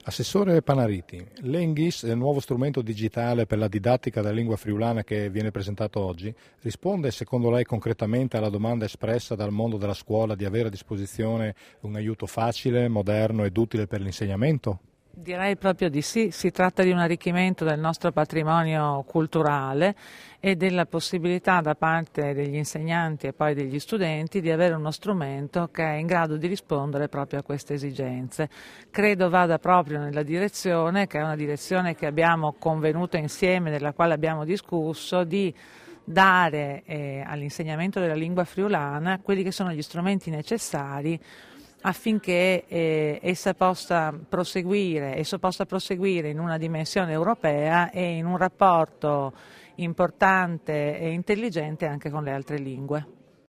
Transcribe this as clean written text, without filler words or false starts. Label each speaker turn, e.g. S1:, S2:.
S1: Assessore Panariti, l'Enghis, il nuovo strumento digitale per la didattica della lingua friulana che viene presentato oggi, risponde secondo lei concretamente alla domanda espressa dal mondo della scuola di avere a disposizione un aiuto facile, moderno ed utile per l'insegnamento?
S2: Direi proprio di sì, si tratta di un arricchimento del nostro patrimonio culturale e della possibilità da parte degli insegnanti e poi degli studenti di avere uno strumento che è in grado di rispondere proprio a queste esigenze. Credo vada proprio nella direzione, che è una direzione che abbiamo convenuto insieme, della quale abbiamo discusso, di dare all'insegnamento della lingua friulana quelli che sono gli strumenti necessari affinché essa possa proseguire in una dimensione europea e in un rapporto importante e intelligente anche con le altre lingue.